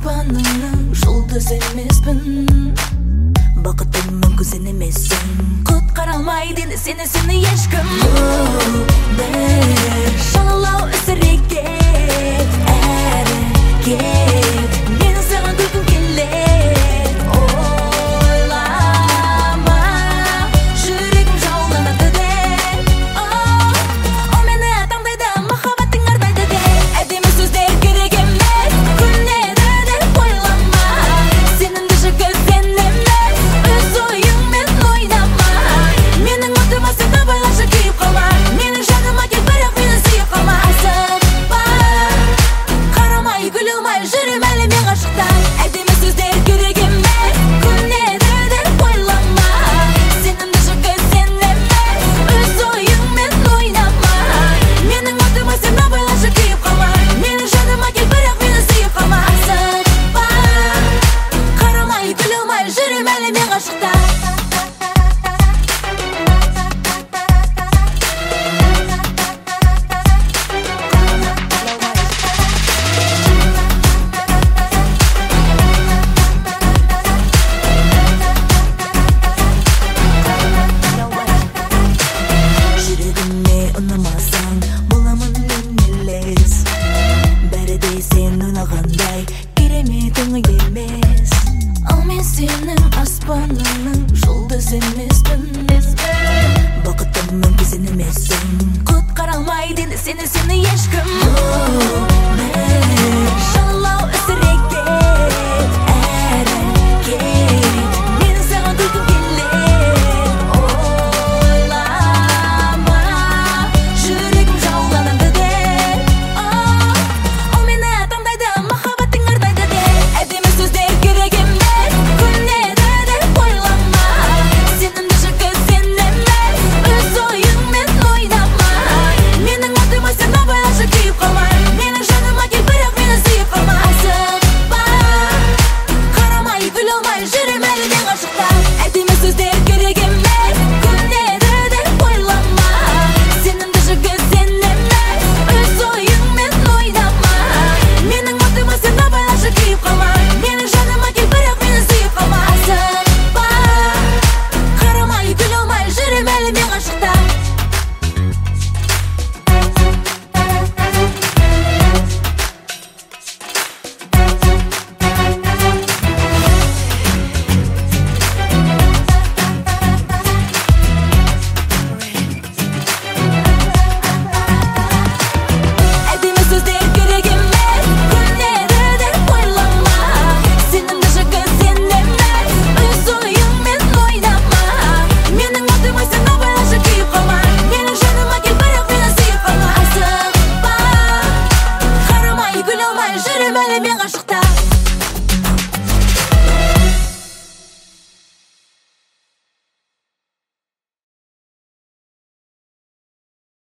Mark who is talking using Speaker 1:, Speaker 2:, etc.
Speaker 1: аспанның жұлдыз емеспін, бақытыңның көзін емессің. Құтқара алмайды енді сені ешкім. Бір жалалау үсірек кет, әрі кет, менің саған күлкім келеді. Ойлама, жүрегім жауланады деп. Ол мені таңдайды, махаббатың арбайды деп. Әдемі сөздер керек емес, күнеді деп ойлама. Сенімді жігіт сен емес, өз ойыңмен ойнама. Менің отыма сен абайлашы күйіп қалма, менің жаныма кел, бірақ мені сүйіп қалма. Асықпа, қарамай, күлімай, жүрем әлі мен ғашықта.